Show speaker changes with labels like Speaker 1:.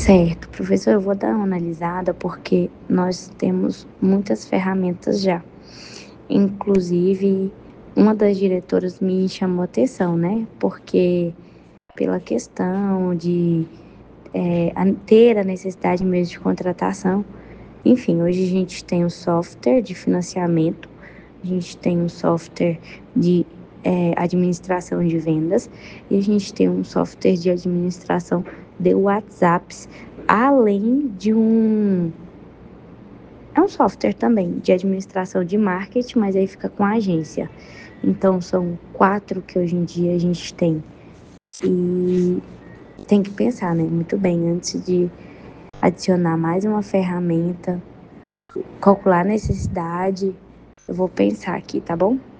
Speaker 1: Certo, professor, eu vou dar uma analisada porque nós temos muitas ferramentas já. Inclusive, uma das diretoras me chamou a atenção, né? Porque pela questão de ter a necessidade mesmo de contratação. Enfim, hoje a gente tem um software de financiamento, a gente tem um software de administração de vendas e a gente tem um software de administração de WhatsApps, além de é um software também de administração de marketing, mas aí fica com a agência. Então, são 4 que hoje em dia a gente tem. E tem que pensar, né, muito bem, antes de adicionar mais uma ferramenta, calcular a necessidade. Eu vou pensar aqui, tá bom?